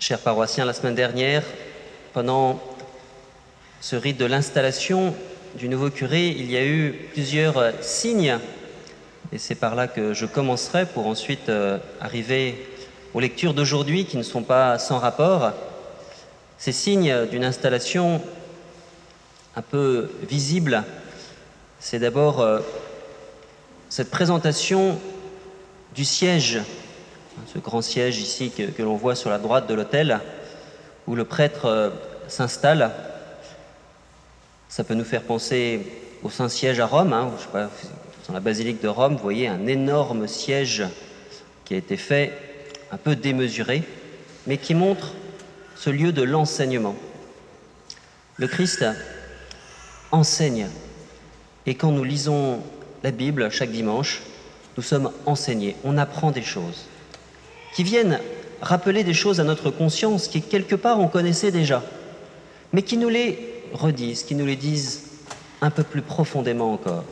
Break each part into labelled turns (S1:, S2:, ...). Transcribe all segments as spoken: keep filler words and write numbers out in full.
S1: Chers paroissiens, la semaine dernière, pendant ce rite de l'installation du nouveau curé, il y a eu plusieurs signes, et c'est par là que je commencerai pour ensuite euh, arriver aux lectures d'aujourd'hui qui ne sont pas sans rapport. Ces signes d'une installation un peu visible, c'est d'abord euh, cette présentation du siège, ce grand siège ici que, que l'on voit sur la droite de l'autel, où le prêtre euh, s'installe. Ça peut nous faire penser au Saint-Siège à Rome, hein, je sais pas, dans la basilique de Rome, vous voyez un énorme siège qui a été fait, un peu démesuré, mais qui montre ce lieu de l'enseignement. Le Christ enseigne, et quand nous lisons la Bible chaque dimanche, nous sommes enseignés, on apprend des choses qui viennent rappeler des choses à notre conscience qui, quelque part, on connaissait déjà, mais qui nous les redisent, qui nous les disent un peu plus profondément encore.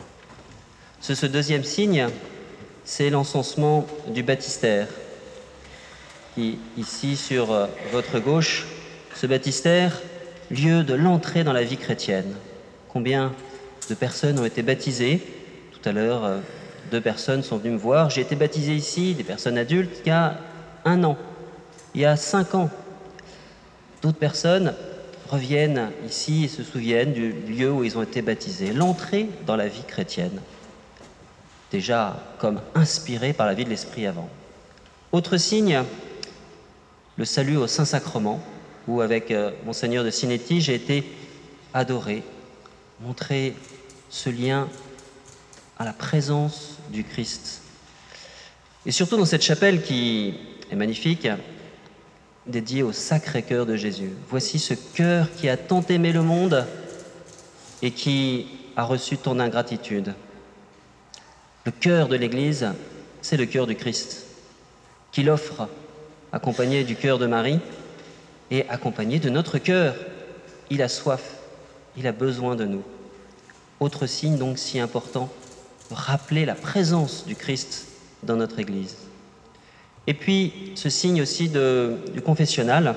S1: Ce, ce deuxième signe, c'est l'encensement du baptistère, qui, ici, sur euh, votre gauche, ce baptistère, lieu de l'entrée dans la vie chrétienne. Combien de personnes ont été baptisées? Tout à l'heure, euh, deux personnes sont venues me voir. J'ai été baptisé ici, des personnes adultes, il y a un an, il y a cinq ans. D'autres personnes reviennent ici et se souviennent du lieu où ils ont été baptisés. L'entrée dans la vie chrétienne, déjà comme inspirée par la vie de l'Esprit avant. Autre signe, le salut au Saint-Sacrement, où avec euh, Monseigneur de Sinetti, j'ai été adoré, montrer ce lien à la présence du Christ. Et surtout dans cette chapelle qui est magnifique, dédiée au Sacré-Cœur de Jésus. Voici ce cœur qui a tant aimé le monde et qui a reçu ton ingratitude. Le cœur de l'Église, c'est le cœur du Christ, qu'il offre, accompagné du cœur de Marie et accompagné de notre cœur. Il a soif, il a besoin de nous. Autre signe donc si important, rappeler la présence du Christ dans notre Église. Et puis ce signe aussi de, du confessionnal,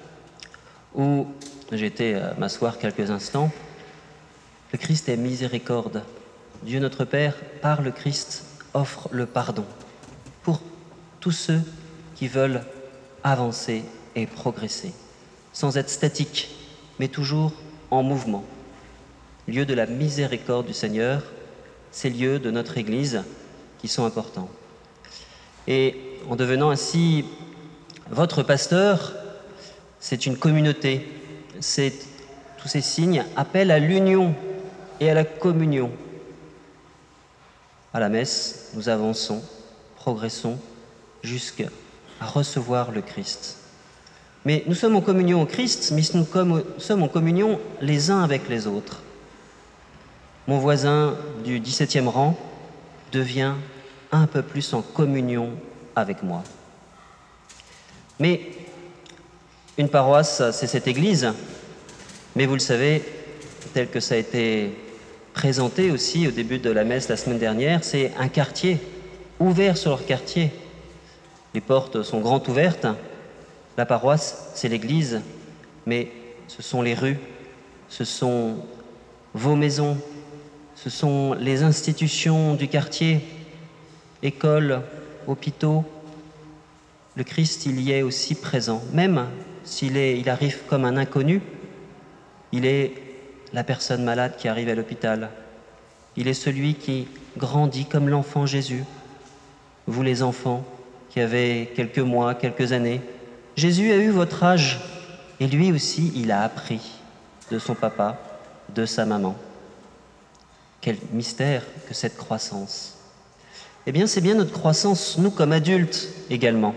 S1: où j'ai été euh, m'asseoir quelques instants. Le Christ est miséricorde. Dieu notre Père, par le Christ, offre le pardon pour tous ceux qui veulent avancer et progresser, sans être statiques, mais toujours en mouvement. Lieu de la miséricorde du Seigneur, ces lieux de notre Église qui sont importants. Et en devenant ainsi votre pasteur, c'est une communauté. C'est, tous ces signes appellent à l'union et à la communion. À la messe, nous avançons, progressons jusqu'à recevoir le Christ. Mais nous sommes en communion au Christ, mais nous sommes en communion les uns avec les autres. Mon voisin du dix-septième rang devient un peu plus en communion avec moi. Mais une paroisse, c'est cette église, mais vous le savez, tel que ça a été présenté aussi au début de la messe la semaine dernière, c'est un quartier, ouvert sur leur quartier. Les portes sont grandes ouvertes, la paroisse, c'est l'église, mais ce sont les rues, ce sont vos maisons, ce sont les institutions du quartier, écoles, hôpitaux. Le Christ, il y est aussi présent. Même s'il est, il arrive comme un inconnu, il est la personne malade qui arrive à l'hôpital. Il est celui qui grandit comme l'enfant Jésus. Vous les enfants qui avez quelques mois, quelques années, Jésus a eu votre âge et lui aussi, il a appris de son papa, de sa maman. Quel mystère que cette croissance. Eh bien, c'est bien notre croissance, nous comme adultes également.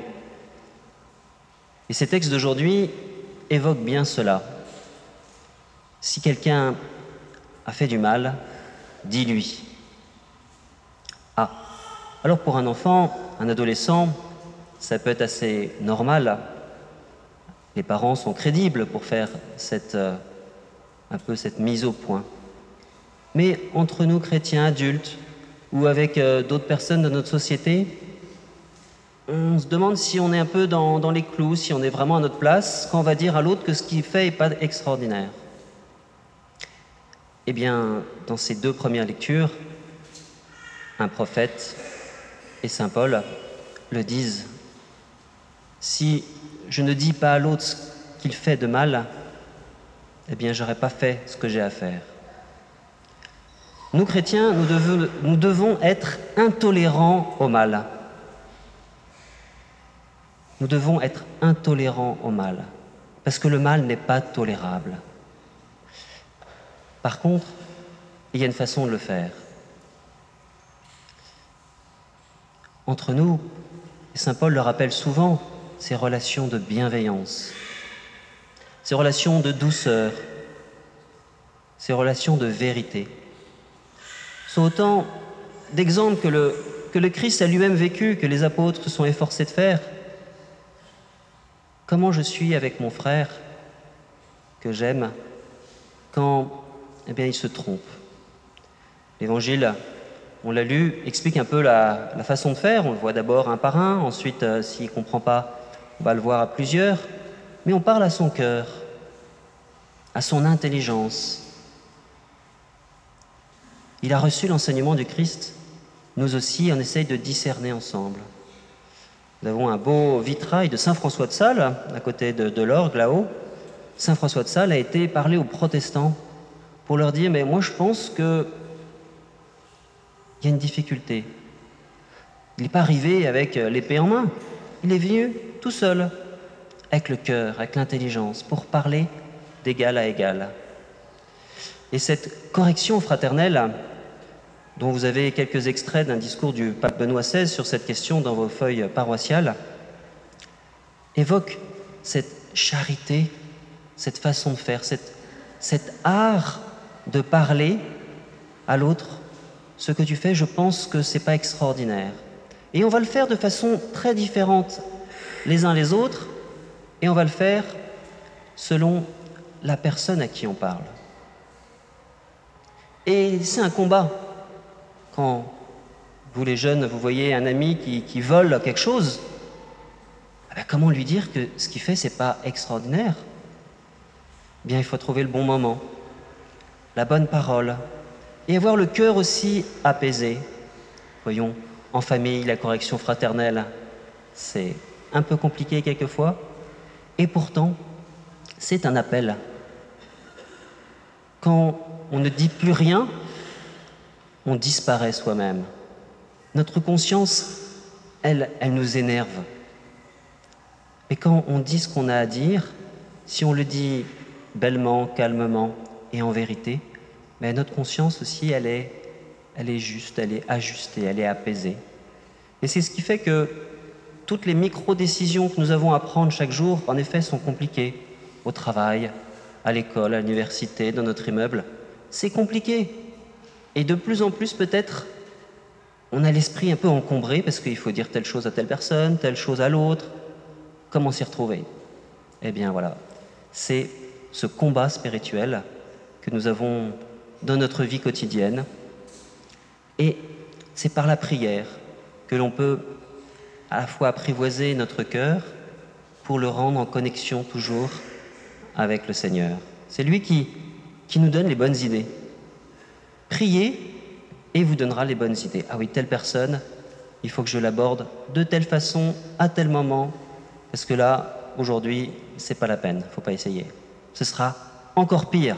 S1: Et ces textes d'aujourd'hui évoquent bien cela. Si quelqu'un a fait du mal, dis-lui. Ah, alors pour un enfant, un adolescent, ça peut être assez normal. Les parents sont crédibles pour faire cette, euh, un peu cette mise au point. Mais entre nous, chrétiens adultes, ou avec euh, d'autres personnes de notre société, on se demande si on est un peu dans, dans les clous, si on est vraiment à notre place, quand on va dire à l'autre que ce qu'il fait n'est pas extraordinaire. Eh bien, dans ces deux premières lectures, un prophète et saint Paul le disent. Si je ne dis pas à l'autre ce qu'il fait de mal, eh bien, je n'aurais pas fait ce que j'ai à faire. Nous, chrétiens, nous devons, nous devons être intolérants au mal. Nous devons être intolérants au mal, parce que le mal n'est pas tolérable. Par contre, il y a une façon de le faire. Entre nous, et saint Paul le rappelle souvent, ces relations de bienveillance, ces relations de douceur, ces relations de vérité, sont autant d'exemples que le, que le Christ a lui-même vécu, que les apôtres se sont efforcés de faire. Comment je suis avec mon frère que j'aime quand eh bien, il se trompe. L'Évangile, on l'a lu, explique un peu la, la façon de faire. On le voit d'abord un par un, ensuite, euh, s'il ne comprend pas, on va le voir à plusieurs. Mais on parle à son cœur, à son intelligence. Il a reçu l'enseignement du Christ. Nous aussi, on essaye de discerner ensemble. Nous avons un beau vitrail de saint François de Sales, à côté de, de l'orgue, là-haut. Saint François de Sales a été parlé aux protestants pour leur dire « Mais moi, je pense qu'il y a une difficulté. Il n'est pas arrivé avec l'épée en main. Il est venu tout seul, avec le cœur, avec l'intelligence, pour parler d'égal à égal. » Et cette correction fraternelle, dont vous avez quelques extraits d'un discours du pape Benoît seize sur cette question dans vos feuilles paroissiales, évoque cette charité, cette façon de faire, cette, cet art de parler à l'autre. Ce que tu fais, je pense que ce n'est pas extraordinaire. Et on va le faire de façon très différente les uns les autres, et on va le faire selon la personne à qui on parle. Et c'est un combat. Quand vous les jeunes, vous voyez un ami qui, qui vole quelque chose, eh bien, comment lui dire que ce qu'il fait, c'est pas extraordinaire ? Eh bien, il faut trouver le bon moment, la bonne parole, et avoir le cœur aussi apaisé. Voyons, en famille, la correction fraternelle, c'est un peu compliqué quelquefois, et pourtant, c'est un appel. Quand on ne dit plus rien, on disparaît soi-même. Notre conscience, elle, elle nous énerve. Mais quand on dit ce qu'on a à dire, si on le dit bellement, calmement et en vérité, mais notre conscience aussi, elle est, elle est juste, elle est ajustée, elle est apaisée. Et c'est ce qui fait que toutes les micro-décisions que nous avons à prendre chaque jour, en effet, sont compliquées. Au travail, à l'école, à l'université, dans notre immeuble, c'est compliqué. Et de plus en plus, peut-être, on a l'esprit un peu encombré parce qu'il faut dire telle chose à telle personne, telle chose à l'autre. Comment s'y retrouver ? Eh bien voilà, c'est ce combat spirituel que nous avons dans notre vie quotidienne. Et c'est par la prière que l'on peut à la fois apprivoiser notre cœur pour le rendre en connexion toujours avec le Seigneur. C'est lui qui, qui nous donne les bonnes idées. Priez et vous donnera les bonnes idées. Ah oui, telle personne, il faut que je l'aborde de telle façon, à tel moment, parce que là, aujourd'hui, c'est pas la peine, il ne faut pas essayer. Ce sera encore pire.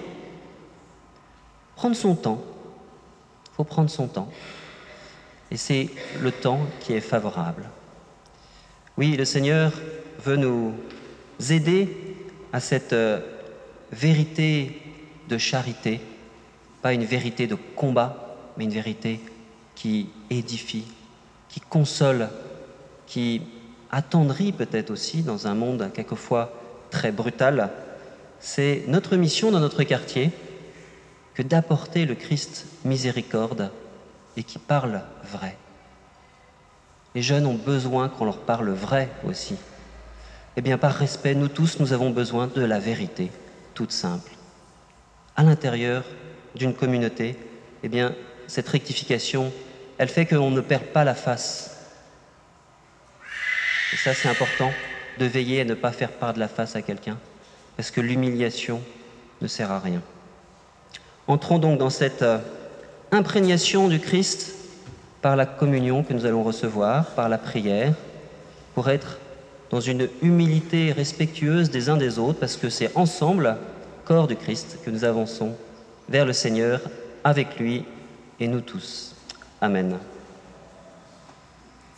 S1: Prendre son temps, il faut prendre son temps. Et c'est le temps qui est favorable. Oui, le Seigneur veut nous aider à cette euh, vérité de charité, pas une vérité de combat, mais une vérité qui édifie, qui console, qui attendrit peut-être aussi dans un monde quelquefois très brutal. C'est notre mission dans notre quartier que d'apporter le Christ miséricorde et qui parle vrai. Les jeunes ont besoin qu'on leur parle vrai aussi. Eh bien, par respect, nous tous, nous avons besoin de la vérité, toute simple. À l'intérieur d'une communauté, eh bien, cette rectification, elle fait qu'on ne perd pas la face. Et ça, c'est important, de veiller à ne pas faire part de la face à quelqu'un, parce que l'humiliation ne sert à rien. Entrons donc dans cette euh, imprégnation du Christ par la communion que nous allons recevoir, par la prière, pour être dans une humilité respectueuse des uns des autres, parce que c'est ensemble, corps du Christ, que nous avançons vers le Seigneur, avec lui et nous tous. Amen.